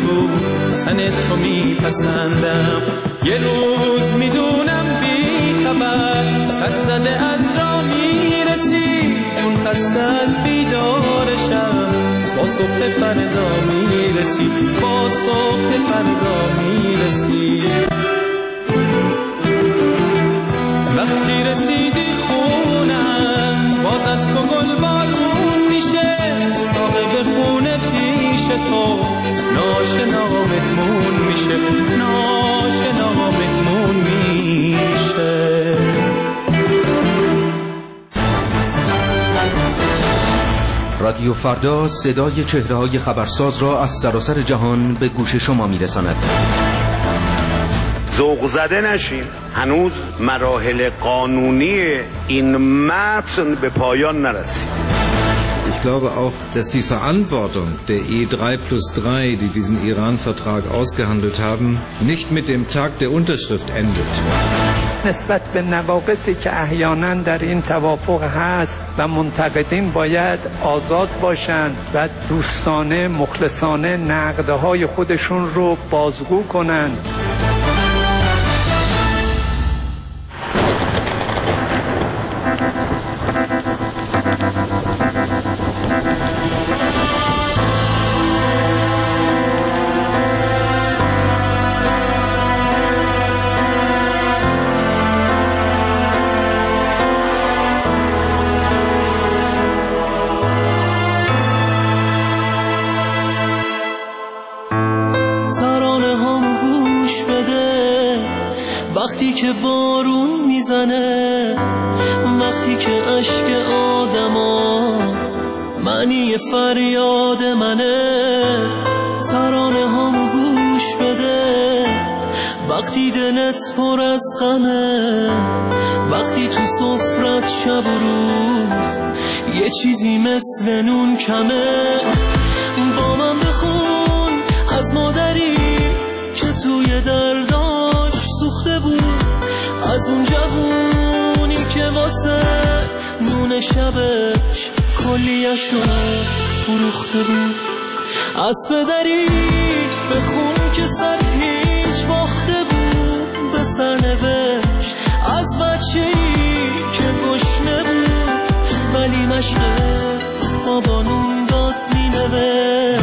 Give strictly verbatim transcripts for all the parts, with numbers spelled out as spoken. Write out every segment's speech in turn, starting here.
تو تن تو میپسندم. یه روز میدونم بی خبر صد زده از را میرسی، چون خسته از بیدار شب با صبح فردا میرسی، با صبح فردا میرسی. وقتی رسیدی خونم باز از تو گل بارون میشه، صاحب خونه پیش تو ناشنا مهمون میشه، ناشنا مهمون میشه. رادیو فردا صدای چهره‌های خبرساز را از سراسر جهان به گوش شما میرساند. ذوق زده نشین، هنوز مراحل قانونی این متن به پایان نرسید. Ich glaube auch, dass die Verantwortung der E drei plus drei, die diesen Iran-Vertrag ausgehandelt haben, nicht mit dem Tag der Unterschrift endet. نسبت به نواقصی که احیانا در این توافق هست و منتقدین باید آزاد باشند و دوستانه مخلصانه نقدهای خودشون رو بازگو کنند. وقتی که بارون میزنه، وقتی که اشک آدما معنی فریاد منه، ترانه هامو گوش بده. وقتی دلت پر از غمه، وقتی تو سفرت شب و روز یه چیزی مثل نون کمه، با من بخون از مادری که توی درداش سوخته بود، از اون جوونی که واسه نون شبش کلیه‌شو فروخته بود، از پدری بخون که صد هیچ باخته بود به سرنوشت، از بچه‌ای که گشنه بود ولی مشق بابانون داد مینوشت.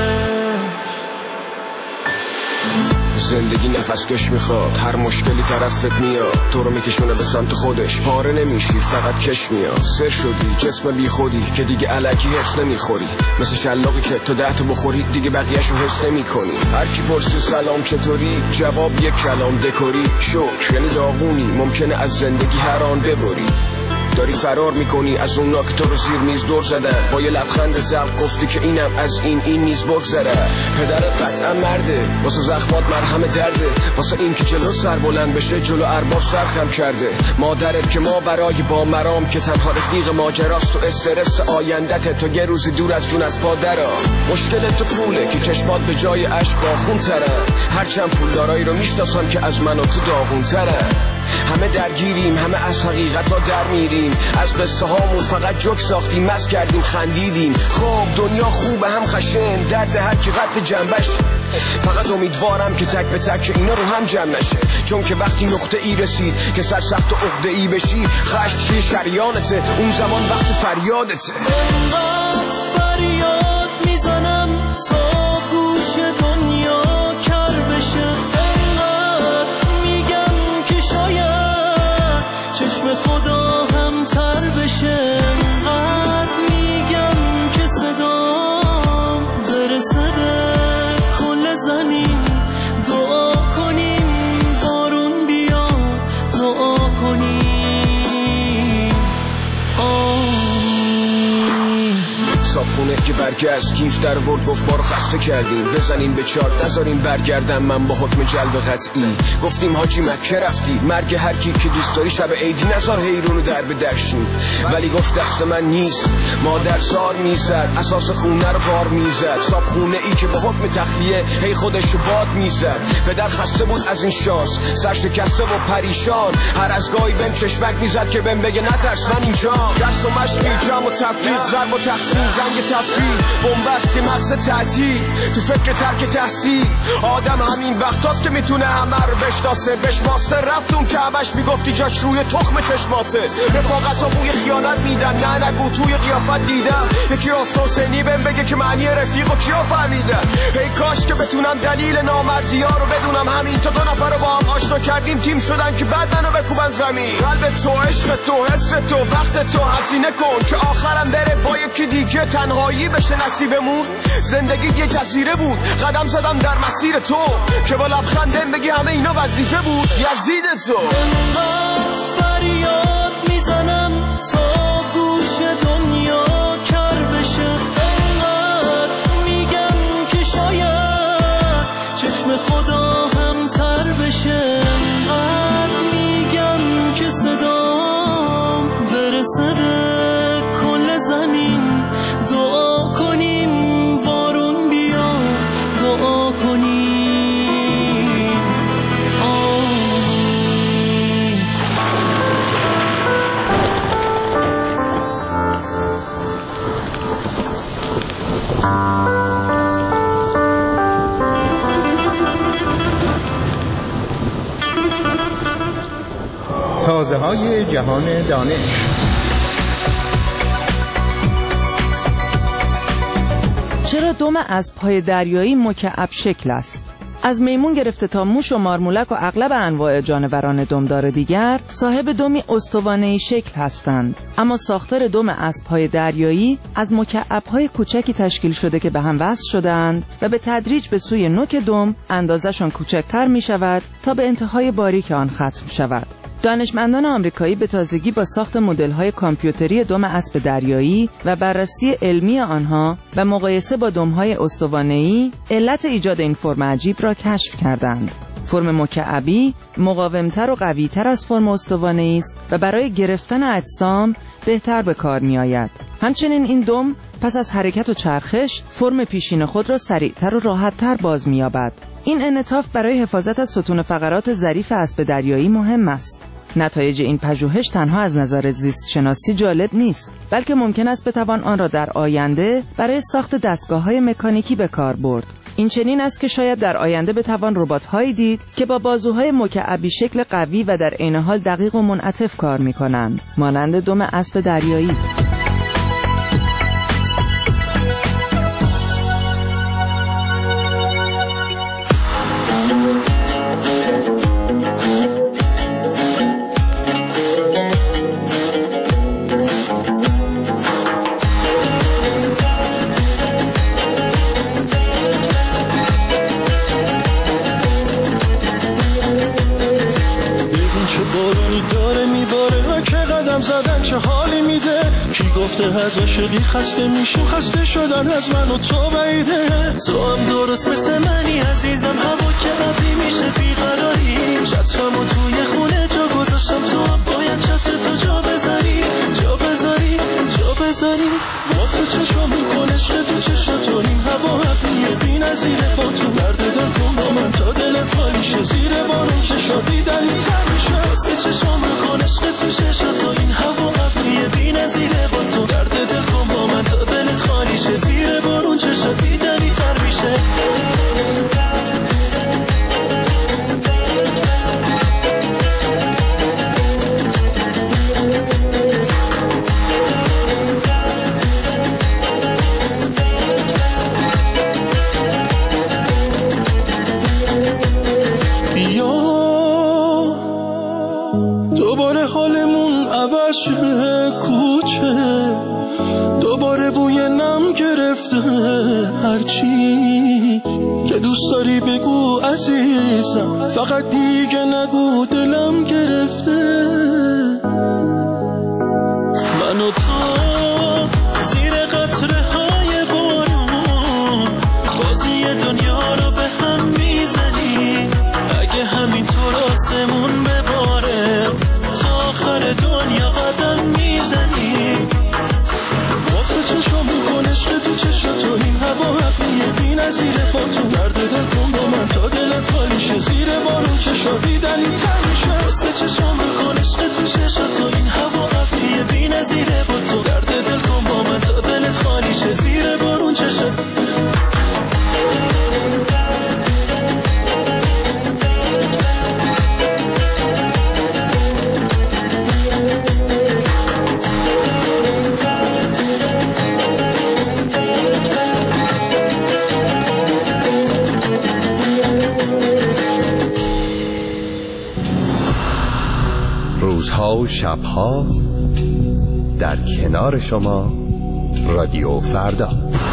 زندگی نفس کش میخواد، هر مشکلی طرفت میاد، تو رو میکشونه به سمت خودش، پاره نمیشی فقط کش میاد. سر شدی جسم بی خودی که دیگه الکی حس نمیخوری، مثل شلاقی که تو ده تا بخوری دیگه بقیه‌شو حس نمیکنی. هر کی پرسی سلام چطوری، جواب یک کلام دکوری، شکر یعنی داغونی، ممکنه از زندگی هر آن ببری. داری فرار میکنی از اونا که تو رو زیر میز دور زده، با یه لبخند زلق گفتی که اینم از این این میز بگذره. پدرت قطعا مرده، واسه زخمات مرهم درده، واسه این که جلو سر بلند بشه جلو ارباب سرخم کرده. مادرت که ما برای با مرام که تنها رفیق ماجراست و استرس آیندت، تو یه روزی دور از جون از پادرا. مشکل تو پوله که چشمات به جای اشک باخون ترن، هرچند پولدارایی رو میشناسم که از من و تو داغون ترن. همه درگیریم، همه از حقیقت ها در میریم، از قصه هامون فقط جوک ساختیم، مست کردیم خندیدیم. خب دنیا خوبه هم خشن، درد هر کی قد جنبش، فقط امیدوارم که تک به تک اینا رو هم جمع نشه، چون که وقتی نقطه ای رسید که سر سخت و عقده ای بشی، خشم توی شریانته، اون زمان وقت فریادته. انقدر فریاد میزنم تا گوش دنیا کر بشه، شاید چشم خدا هم تر بشه، انقدر میگم که صدام برسه به کل زمین. دعا کنیم بارون بیاد، دعا کنیم آمین. صابخونه که برگشت کیف در ورد گفت بارو خسته کردیم، بزنیم به چارت نذاریم برگردم من با حکم جلب قطعی. گفتیم حاجی مکه رفتی، مرگ هر کی که دوست داری شب عیدی نذار حیرونو در به درشون، ولی گفت دست من نیست. مادر زار میزد، اساس خونه رو بار میزد، صابخونه ای که با حکم تخلیه هی خودشو باد میزد. پدر خسته بود از این شانس، سر شکسته و پریشان، هر از گاهی بهم چشمک میزد که بهم بگه نترس من اینجا. درس و مشقی جمع و تفریق، ضرب و تقسیم، زنگ تفریح، بنبستی مغز تعطیل تو فکر ترک تحصیل. آدم همین وقتاست که میتونه همه رو بشناسه، بشماسه رفتون که همش میگفتی جاش روی تخم چشماته. رفاقت ها بوی خیانت میدن، نه نگو توی قیافت دیدم یکی راست حسینی بهم بگه که معنی رفیق و کیا فهمیدن. ای کاش که بتونم دلیل نامردی ها رو بدونم، همین تا دو نفر رو با هم آشنا کردیم تیم شدن که بعد منو بکوبن زمین. قلب تو، عشق تو، حس تو، وقت تو هزینه کن که آخرم بره با یکی دیگه تنهایی بشه نصیبمون. زندگی یه جزیره بود، قدم زدم در مسیر تو که با لبخندم بگی همه اینا وظیفه بود. یزید تو انقدر فریاد میزنم تا گوش دنیا کر بشه، انقدر میگم که شاید چشم خدا هم تر بشه، انقدر میگم که صدام برسه به کل زمین. دعا کنیم بارون بیا، دعا کنیم تازه های جهان دانش. چرا دم اسب‌های دریایی مکعب شکل است؟ از میمون گرفته تا موش و مارمولک و اغلب انواع جانوران دمدار دیگر صاحب دمی استوانه‌ای شکل هستند، اما ساختار دم اسب‌های دریایی از مکعب‌های کوچکی تشکیل شده که به هم وصل شده‌اند و به تدریج به سوی نوک دم اندازه‌شان کوچکتر می‌شود تا به انتهای باریک آن ختم شود. دانشمندان آمریکایی به تازگی با ساخت مدل‌های کامپیوتری دم اسب دریایی و بررسی علمی آنها و مقایسه با دم‌های استوانه‌ای علت ایجاد این فرم عجیب را کشف کردند. فرم مکعبی مقاومتر و قوی‌تر از فرم استوانه‌ای است و برای گرفتن اجسام بهتر به کار می‌آید. همچنین این دم پس از حرکت و چرخش فرم پیشین خود را سریعتر و راحت‌تر باز می‌یابد. این انعطاف برای حفاظت از ستون فقرات ظریف اسب دریایی مهم است. نتایج این پژوهش تنها از نظر زیست شناسی جالب نیست، بلکه ممکن است بتوان آن را در آینده برای ساخت دستگاه‌های مکانیکی به کار برد. این چنین است که شاید در آینده بتوان ربات‌هایی دید که با بازوهای مکعبی شکل قوی و در عین حال دقیق و منعطف کار می‌کنند، مانند دم اسب دریایی. زدن چه حالی میده، کی گفته از عاشقی خسته میشیم، خسته شدن از من و تو بعیده. تو هم درست مثل منی عزیزم، هوا که ابری میشه بیقراری، چترمو توی خونه جا گذاشتم، تو هم باید چتر تو جا بذاری، جا بذاری، جا بذاری. واسه چشم میکن عشق تو چشم تو، این هوا ابریه بی نظیره، با تو درد دل کن با من تا دلت خالی شه، زیر بارون چشم دیدنی تر میشه. واسه چشم میکن عشق تو چشم تو، این هوا ابریه بی نظیره، با تو درد دل کن با من تا دلت خالی شه، زیر بارون چشم دیدنی تر میشه. دوباره حالمون عوض شه کوچه، دوباره بوی نم گرفته، هرچی که دوست داری بگو عزیزم، فقط دیگه نگو دلم گرفته. من و تو زیر قطره های بارون بازی دنیا رو به هم میزنی، اگه همینطور آسمون بباره تا آخر دنیا قدم میزنی. واسه چشم میکن عشق تو چشم تو، این هوا حقیه بی نظیره، با تو درد دل کن با من تا دلت خالی شه، زیر بارون چشم دیدنی تر میشه. واسه چشم میکن عشق تو چشم تو، این هوا حقیه بی نظیره، با تو درد دل کن با من تا دلت خالی شه، زیر روزها و شبها در کنار شما رادیو فردا.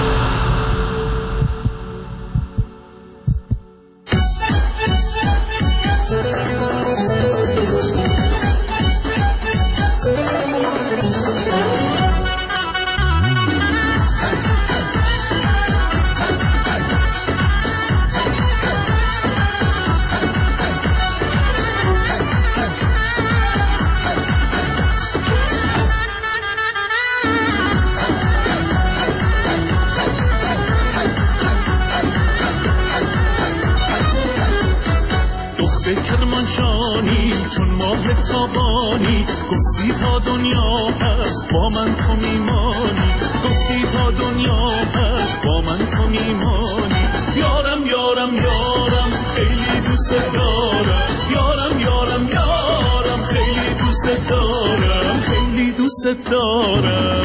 کرمانشانی چون ماه تابانی، گفتی تا دنیا هست با من تو میمانی، گفتی تا دنیا هست با من تو میمانی. یارم یارم یارم خیلی دوست دارم، یارم یارم یارم خیلی دوست دارم، خیلی دوست دارم.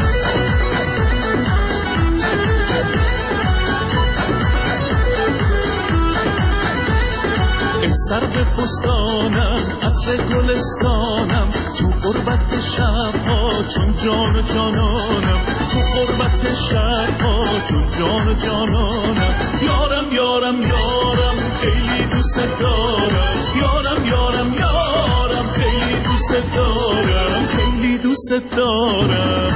سر به فستانم عطر گلستانم، تو غربت شبها چون جان و جانانم، تو غربت شبها چون جان و جانانم. یارم یارم یارم خیلی دوست دارم، یارم یارم یارم خیلی دوست دارم، خیلی دوست دارم.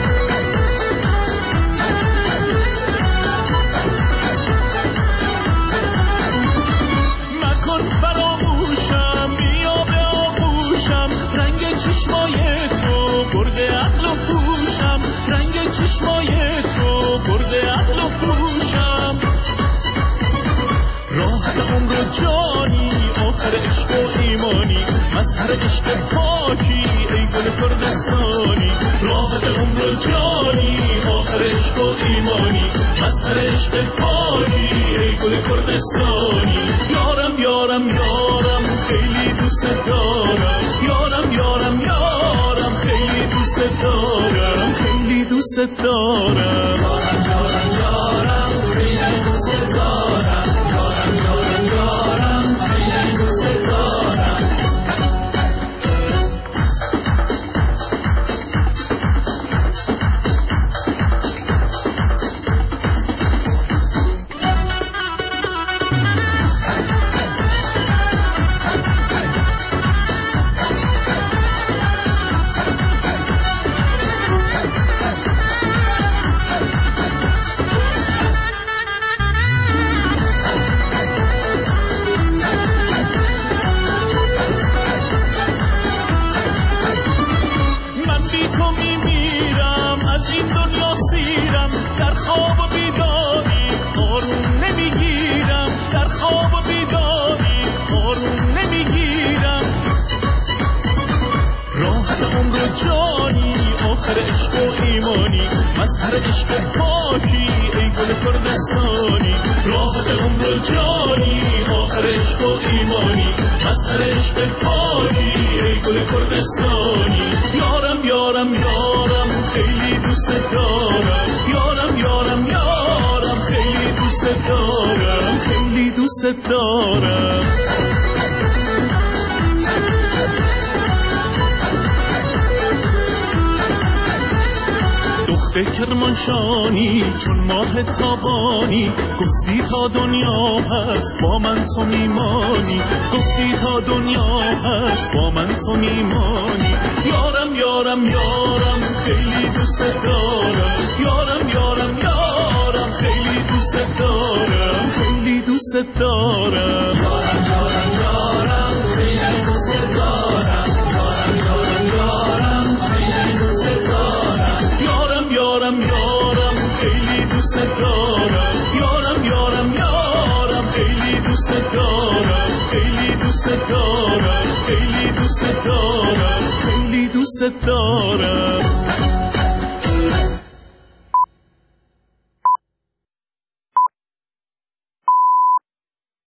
چشمای تو برده عقل و پوشم، رنگ چشمای تو برده عقل و پوشم. راحت عمر و جانی آخر عشق و ایمانی، مظهر عشق پاکی ای گل کردستانی. راحت عمر و جانی آخر عشق و ایمانی، مظهر عشق پاکی ای گل کردستانی. یارم یارم یارم خیلی دوست دارم، یارم یارم یارم خیلی دوست دارم، خیلی دوست دارم. یارم یارم یارم خیلی دوست دارم، یارم یارم یارم خیلی دوست دارم. عشق و ایمانی، مظهر عشق پاکی ای گل کردستانی. راحت عمر و جانی آخر عشق و ایمانی، مظهر عشق پاکی ای گل کردستانی. یارم یارم یارم خیلی دوست دارم، یارم یارم یارم خیلی دوست دارم، خیلی دوست دارم. به کرمانشانی چون ماه تابانی، گفتی تا دنیا هست با من تو میمانی، گفتی تا دنیا هست با من تو میمانی. یارم یارم یارم خیلی دوست دارم، یارم یارم یارم خیلی دوست دارم، خیلی دوست دارم. یارم یارم یارم خیلی دوست دارم، یارم یارم یارم خیلی دوست دارم. یارم یارم یارم خیلی دوست دارم، یارم یارم یارم خیلی دوست دارم، خیلی دوست دارم، خیلی دوست دارم، خیلی دوست دارم.